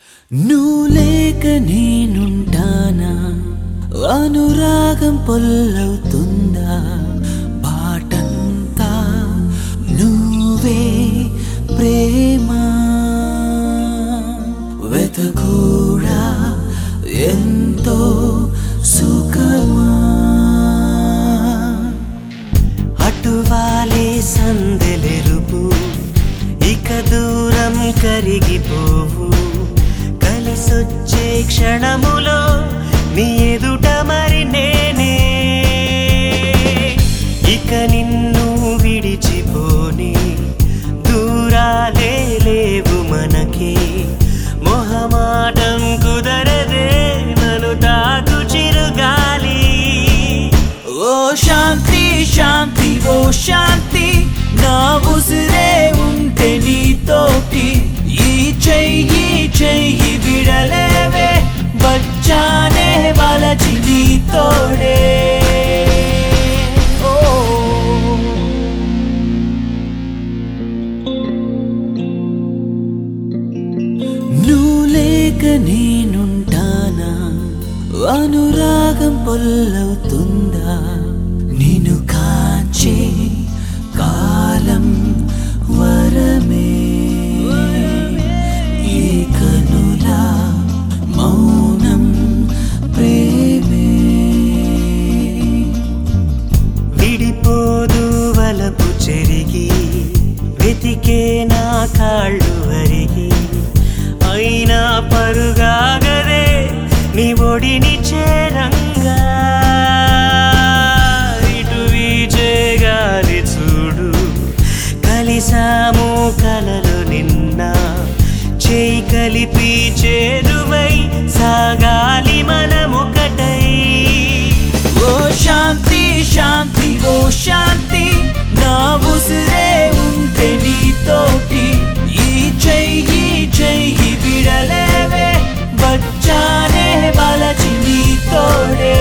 నువ్వు లేక నేనుంటానా అనురాగం పొల్లవుతుందా బాటంతా నువ్వే ప్రేమ వెతకూడా ఎంతో సుఖమా అటువాలే సందెలెరుపు ఇక దూరం కరిగిపోవు కలిసొచ్చే క్షణములో నీ ఎదుట మరి నేనే ఇక నిన్ను విడిచిపోని దూరాలే లేవు మనకి మొహమాటం కుదరదే నన్ను తాకు చిరుగాలి ఓ శాంతి శాంతి ఓ శాంతి నా ఉసిరే ఉంటే నీతోటి ఈ చెయ్యి విడలేవే వచ్చానే వలచి నీతోడే నువ్వు లేక నేనుంటానా అనురాగం పొల్లవుతుందా నిన్ను కాచే కాలం వరమే ఈ కనుల మౌనం ప్రేమే విడిపోదు వలపు చెరిగి వెతికే నా కాళ్ళు అరిగి అయినా పరుగాగదే నీ ఒడిని చేరంగా ఇటు వీచే గాలి చూడు కలిసాము కలలు నిన్న చేయి కలిపి చేరువై సాగాలి మనమొకటై ఓ శాంతి శాంతి ఓ శాంతి నా ఉసిరే ఉంటే నీతోటి ఈ చెయ్యి విడలేవే వచ్చానే వలచి నీతోడే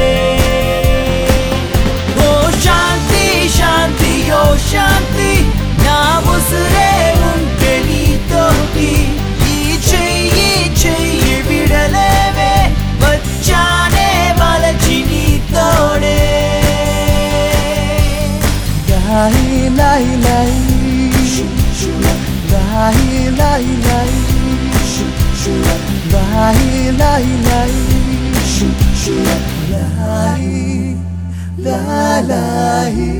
ఓ శాంతి శాంతి ఓ శాంతి నా ఉసిరే ఉంటే నీతోటి ఈ చెయ్యి విడలేవే వచ్చానే వలచి నీతోడే లాయి లాయి లాయి లాయి లాయి లాయి లాయి లాయి లాయి లాయి లాయి